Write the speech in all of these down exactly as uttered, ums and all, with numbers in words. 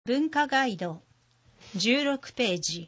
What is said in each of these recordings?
文化ガイドじゅうろくページ。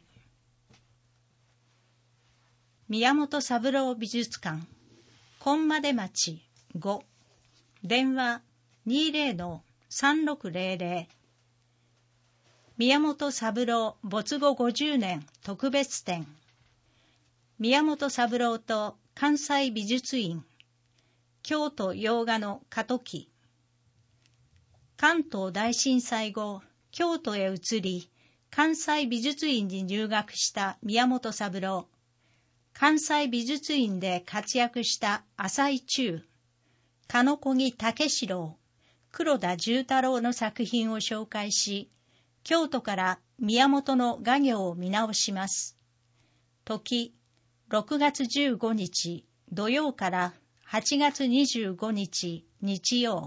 宮本三郎美術館本丸町ご、電話 にじゅうのさんろくぜろぜろ。宮本三郎没後ごじゅうねん特別展。宮本三郎と関西美術院、京都洋画の過渡期。関東大震災後、京都へ移り、関西美術院に入学した宮本三郎。関西美術院で活躍した浅井忠、鹿小木武四郎、黒田重太郎の作品を紹介し、京都から宮本の画業を見直します。時、ろくがつじゅうごにち土曜からはちがつにじゅうごにち日曜。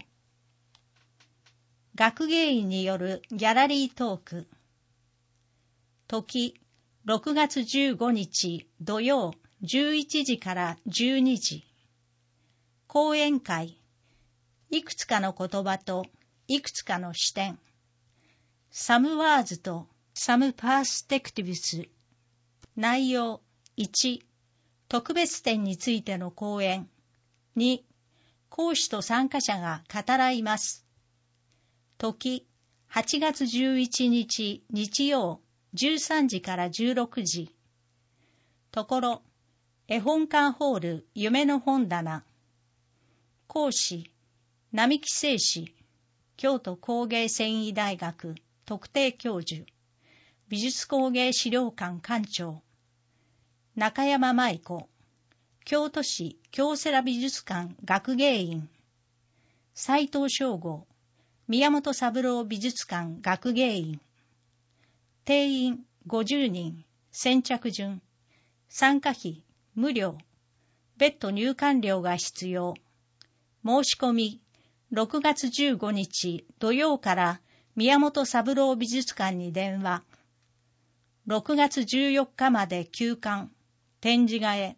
学芸員によるギャラリートーク。時、ろくがつじゅうごにち土曜じゅういちじからじゅうにじ。講演会。いくつかの言葉といくつかの視点。サムワーズとサムパースペクティブス。内容いち、特別展についての講演。に、講師と参加者が語らいます。時、はちがつじゅういちにち日曜じゅうさんじからじゅうろくじ。ところ、絵本館ホール夢の本棚。講師、並木清史、京都工芸繊維大学特定教授、美術工芸資料館館長。中山舞子、京都市京セラ美術館学芸員。斉藤昌吾、宮本三郎美術館学芸員。定員ごじゅうにん、先着順。参加費無料。別途入館料が必要。申し込みろくがつじゅうごにち土曜から宮本三郎美術館に電話。ろくがつじゅうよっかまで休館。展示替え。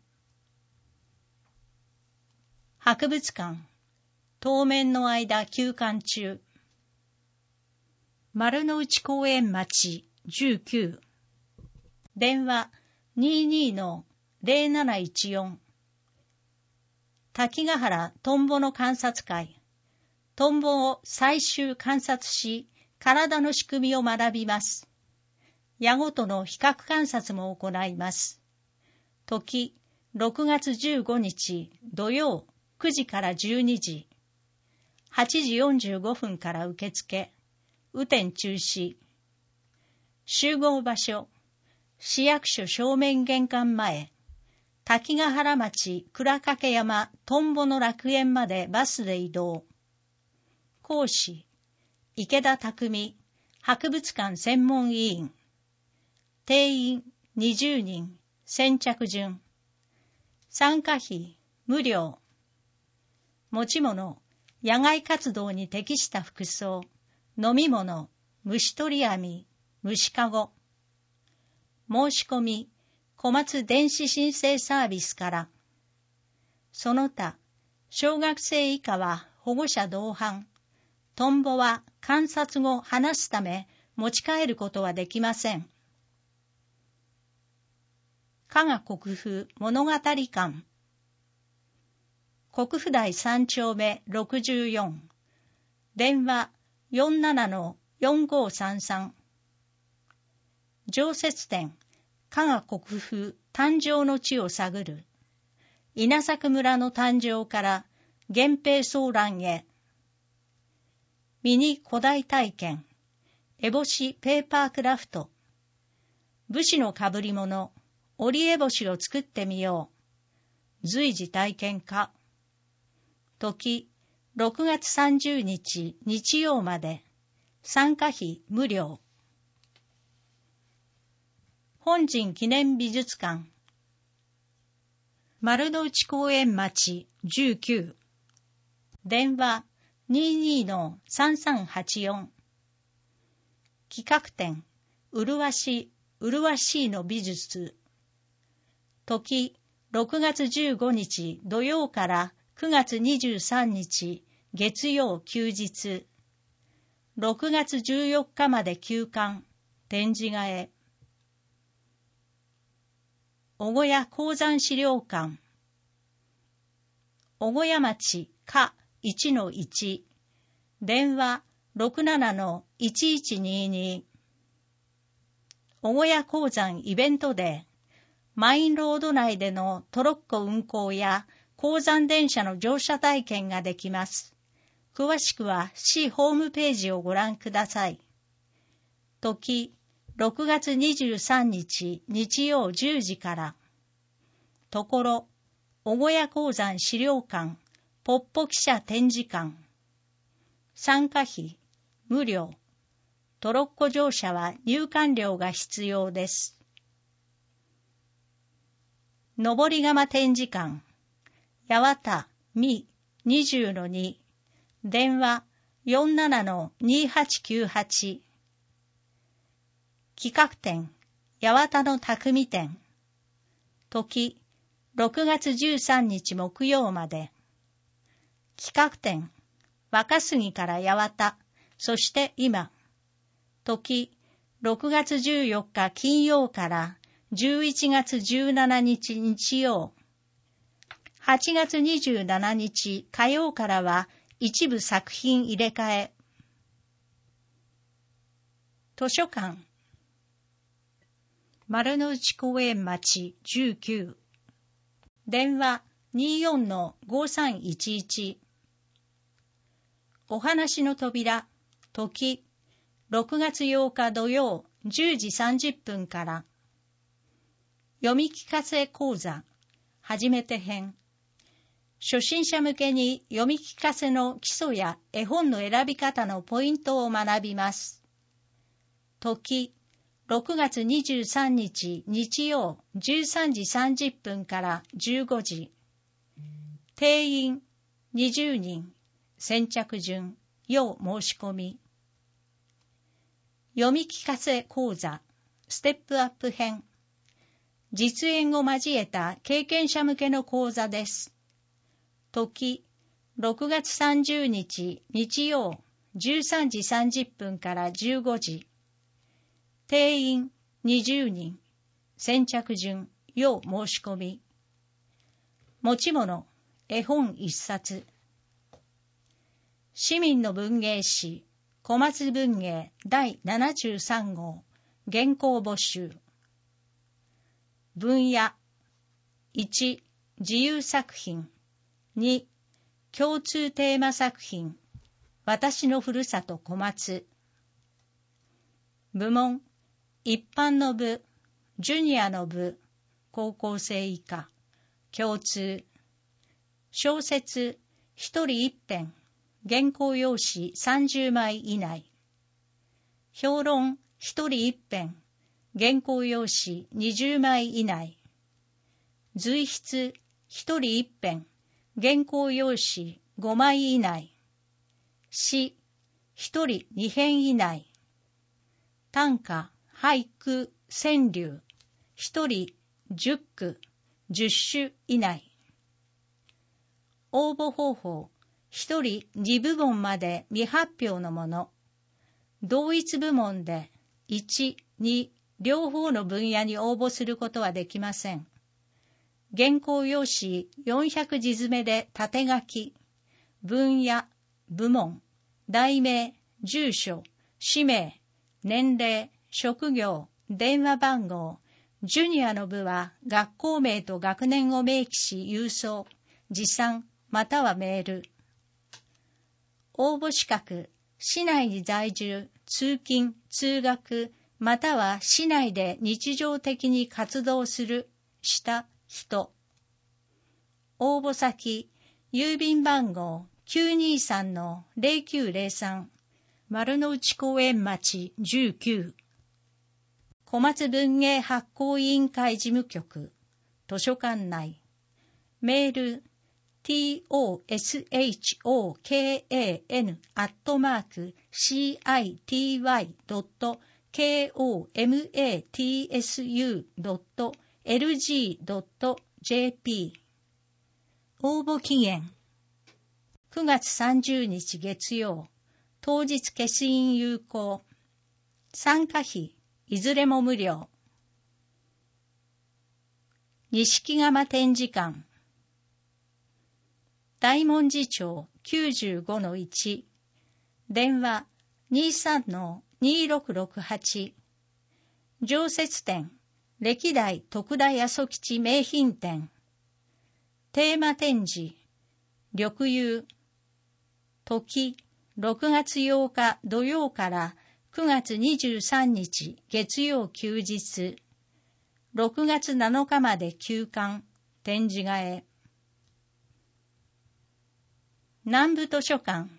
博物館。当面の間休館中。丸の内公園町じゅうきゅう。電話 にじゅうにのぜろなないちよん。滝ヶ原トンボの観察会。トンボを採集観察し、体の仕組みを学びます。矢ごとの比較観察も行います。時、ろくがつじゅうごにち土曜くじからじゅうにじ。はちじよんじゅうごふんから受付。雨天中止。集合場所。市役所正面玄関前。滝ヶ原町倉掛山トンボの楽園までバスで移動。講師。池田匠、博物館専門委員。定員にじゅうにん、先着順。参加費無料。持ち物、野外活動に適した服装。飲み物、虫取り網、虫かご。申し込み、小松電子申請サービスから。その他、小学生以下は保護者同伴。トンボは観察後離すため持ち帰ることはできません。加賀国府物語館。国府台さんちょうめろくじゅうよん。電話よんじゅうななのよんごさんさん。常設展、加賀国府誕生の地を探る。稲作村の誕生から源平騒乱へ。ミニ古代体験、烏帽子ペーパークラフト。武士の被り物、織烏帽子を作ってみよう。随時体験家。時、ろくがつさんじゅうにち日曜まで。参加費無料。本陣記念美術館。丸の内公園町じゅうきゅう。電話 にじゅうにのさんさんはちよん。企画展、麗し、麗しいの美術。時、ろくがつじゅうごにち土曜からくがつにじゅうさんにち月曜休日。 ろくがつじゅうよっかまで休館、展示替え。小小屋鉱山資料館。小小屋町か いちのいち、電話 ろくななのいちいちにに。小小屋鉱山イベントデー。マインロード内でのトロッコ運行や鉱山電車の乗車体験ができます。詳しくは市ホームページをご覧ください。時、ろくがつにじゅうさんにち日曜じゅうじから。ところ、小小屋鉱山資料館、ポッポ記者展示館。参加費、無料。トロッコ乗車は入館料が必要です。登り窯展示館。八幡みにじゅうのに。電話 よんななのにはちきゅうはち。企画展、八幡の匠展。時、ろくがつじゅうさんにち木曜まで。企画展、若杉から八幡、そして今。時、ろくがつじゅうよっか金曜からじゅういちがつじゅうしちにち日曜。はちがつにじゅうしちにち火曜からは一部作品入れ替え。図書館。丸の内公園町じゅうきゅう。電話 にじゅうよんのごさんいちいち。お話の扉。時、ろくがつようか土曜じゅうじさんじゅっぷんから。読み聞かせ講座、初めて編。初心者向けに読み聞かせの基礎や絵本の選び方のポイントを学びます。時、ろくがつにじゅうさんにち日曜じゅうさんじさんじゅっぷんからじゅうごじ。定員にじゅうにん、先着順、要申し込み。読み聞かせ講座、ステップアップ編。実演を交えた経験者向けの講座です。時、ろくがつさんじゅうにち日曜じゅうさんじさんじゅっぷんからじゅうごじ。定員にじゅうにん、先着順、要申し込み。持ち物、絵本一冊。市民の文芸誌、小松文芸だいななじゅうさんごう、原稿募集。分野。いち、自由作品。に、共通テーマ作品。私のふるさと小松。部門。一般の部、ジュニアの部、高校生以下。共通。小説、一人一編。原稿用紙さんじゅうまい以内。評論、一人一編。原稿用紙にじゅうまい以内。随筆、一人一編。原稿用紙ごまい以内。詩、一人二編以内。短歌、俳句、川柳、一人十句、十首以内。応募方法、一人二部門まで未発表のもの。同一部門でいち、に、両方の分野に応募することはできません。原稿用紙よんひゃくじ詰めで縦書き、分野、部門、題名、住所、氏名、年齢、職業、電話番号、ジュニアの部は学校名と学年を明記し郵送、持参またはメール。応募資格、市内に在住、通勤、通学、または市内で日常的に活動する、した人。応募先、郵便番号 きゅうにさんのぜろきゅうぜろさん、丸の内公園町じゅうきゅう。小松文芸発行委員会事務局、図書館内。メール、toshokan アットマーク city.komatsu.lg.jp。 応募期限くがつさんじゅうにち月曜当日消印有効。参加費、いずれも無料。錦釜展示館。大文字町 きゅうじゅうごのいち。電話 にじゅうさんのにろくろくはち。常設展、歴代徳田八十吉名品展。テーマ展示、緑遊。時、ろくがつようか土曜からくがつにじゅうさんにち月曜休日。ろくがつなのかまで休館、展示替え。南部図書館。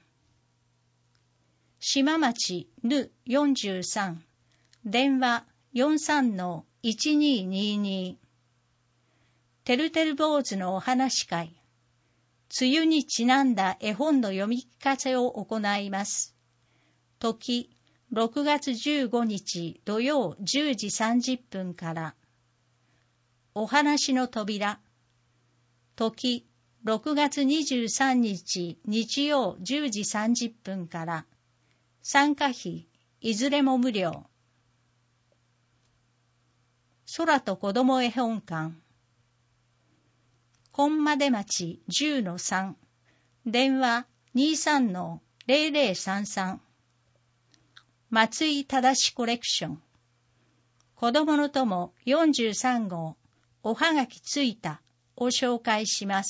島町ぬよんじゅうさん。電話よんじゅうさんのいちにーにーにー。てるてる坊主のお話会。梅雨にちなんだ絵本の読み聞かせを行います。時、ろくがつじゅうごにち土曜じゅうじさんじゅっぷんから。お話の扉。時、ろくがつにじゅうさんにち日曜じゅうじさんじゅっぷんから。参加費、いずれも無料。空と子供絵本館。本間町じゅうのさん。電話にじゅうさんのぜろぜろさんさん。松井正コレクション。子供の友よんじゅうさんごう。おはがきついたを紹介します。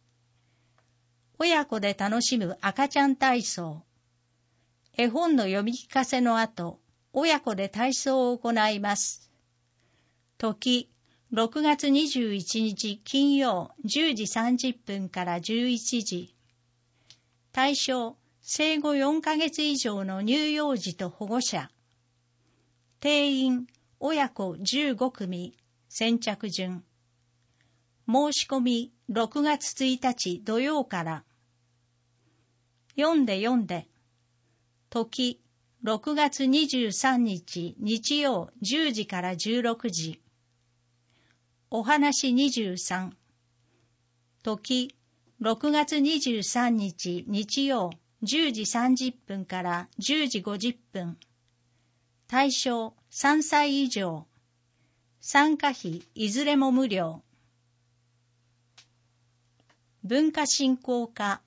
親子で楽しむ赤ちゃん体操。絵本の読み聞かせの後、親子で体操を行います。時、ろくがつにじゅういちにち金曜じゅうじさんじゅっぷんからじゅういちじ。対象、生後よんかげつ以上の乳幼児と保護者。定員、親子じゅうごくみ、先着順。申し込みろくがつついたち土曜から。読んで読んで。時、ろくがつにじゅうさんにち日曜じゅうじからじゅうろくじ。お話にじゅうさん。時、ろくがつにじゅうさんにち日曜じゅうじさんじゅっぷんからじゅうじごじゅっぷん。対象さんさい以上。参加費いずれも無料。文化振興課。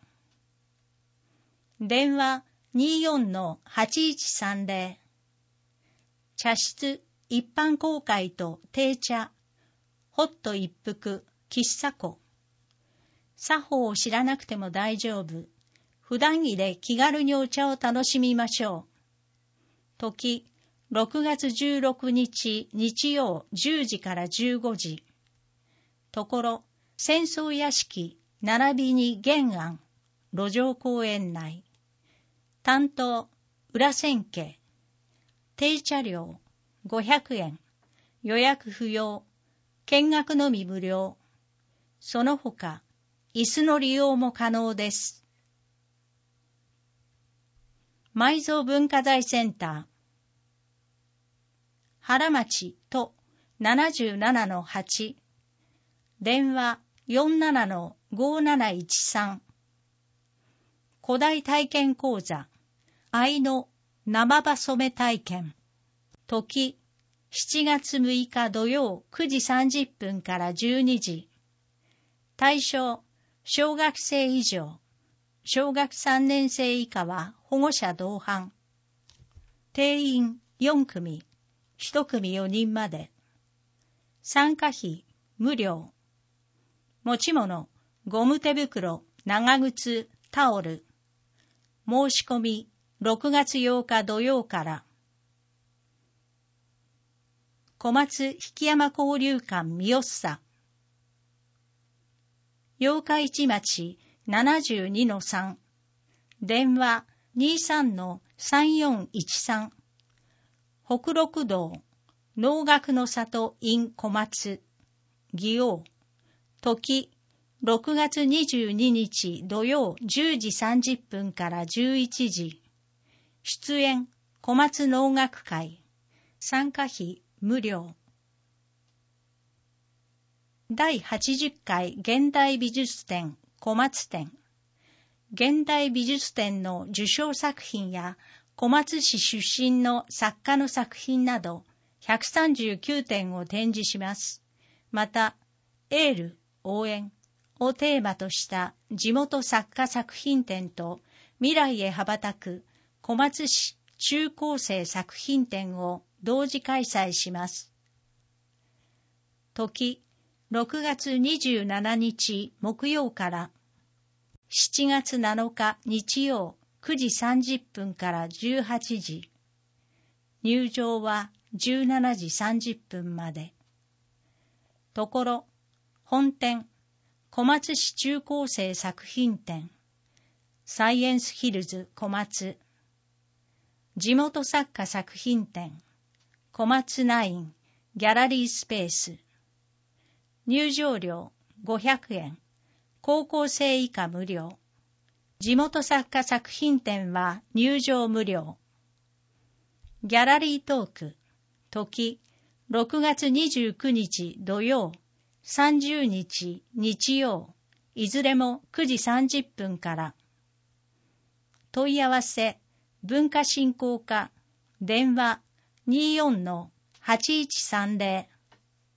電話にじゅうよんのはちいちさんぜろ。茶室一般公開と定茶。ホット一服喫茶庫。作法を知らなくても大丈夫。普段着で気軽にお茶を楽しみましょう。時、ろくがつじゅうろくにち日曜じゅうじからじゅうごじ。ところ、戦争屋敷並びに原案、路上公園内。担当、裏千家。定茶料、ごひゃくえん。予約不要。見学のみ無料。その他、椅子の利用も可能です。埋蔵文化財センター。原町とななじゅうななのはち。電話よんじゅうななのごーなないちさん。古代体験講座。藍の生葉染め体験。時、しちがつむいか土曜くじさんじゅっぷんからじゅうにじ。対象、小学生以上。小学さんねんせい以下は保護者同伴。定員よんくみ。いちくみよにんまで。参加費無料。持ち物、ゴム手袋、長靴、タオル。申し込みろくがつようか土曜から。小松曳山交流館三好。八日市町ななじゅうにのさん。電話にじゅうさんのさんよんいちさん。北六道、能楽の里 in 小松。祇王。時、ろくがつにじゅうににち土曜じゅうじさんじゅっぷんからじゅういちじ。出演、小松能楽会。参加費無料。だいはちじゅっかい現代美術展小松展。 現代美術展の受賞作品や小松市出身の作家の作品などひゃくさんじゅうきゅうてんを展示します。また、エール、応援をテーマとした地元作家作品展と未来へ羽ばたく小松市中高生作品展を同時開催します。時、ろくがつにじゅうしちにち木曜からしちがつなのか日曜くじさんじゅっぷんからじゅうはちじ。入場はじゅうしちじさんじゅっぷんまで。ところ、本店、小松市中高生作品展、サイエンスヒルズ小松、地元作家作品展、小松ナインギャラリースペース。入場料ごひゃくえん、高校生以下無料。地元作家作品展は入場無料。ギャラリートーク、時、ろくがつにじゅうくにち土曜、さんじゅうにち日曜、いずれもくじさんじゅっぷんから。問い合わせ、文化振興課、電話 にじゅうよんのはちいちさんぜろ。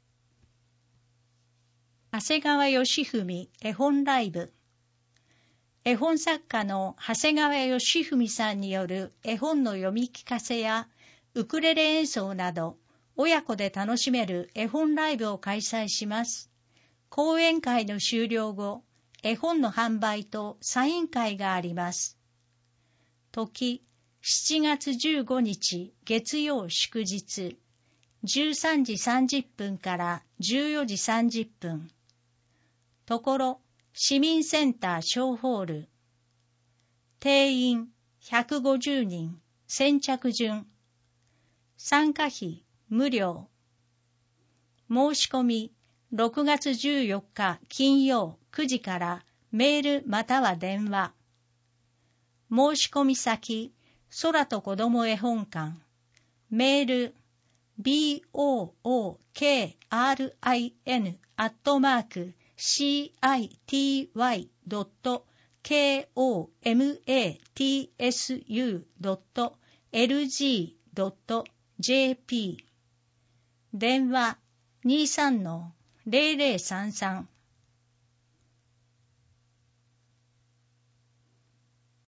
長谷川義文絵本ライブ。絵本作家の長谷川義文さんによる絵本の読み聞かせやウクレレ演奏など親子で楽しめる絵本ライブを開催します。講演会の終了後、絵本の販売とサイン会があります。時、しちがつじゅうごにち月曜祝日、じゅうさんじさんじゅっぷんからじゅうよじさんじゅっぷん。ところ、市民センター小ホール。定員ひゃくごじゅうにん、先着順。参加費無料。申し込みろくがつじゅうよっか金曜くじからメールまたは電話。申し込み先、空と子ども絵本館。メール、ビーオーオーケーアールアイエヌ アットマーク シーアイティーワイ ドット ケーオーエムエーティーエスユー ドット エルジー ドット ジェーピー。電話 にじゅうさんのゼロゼロさんさん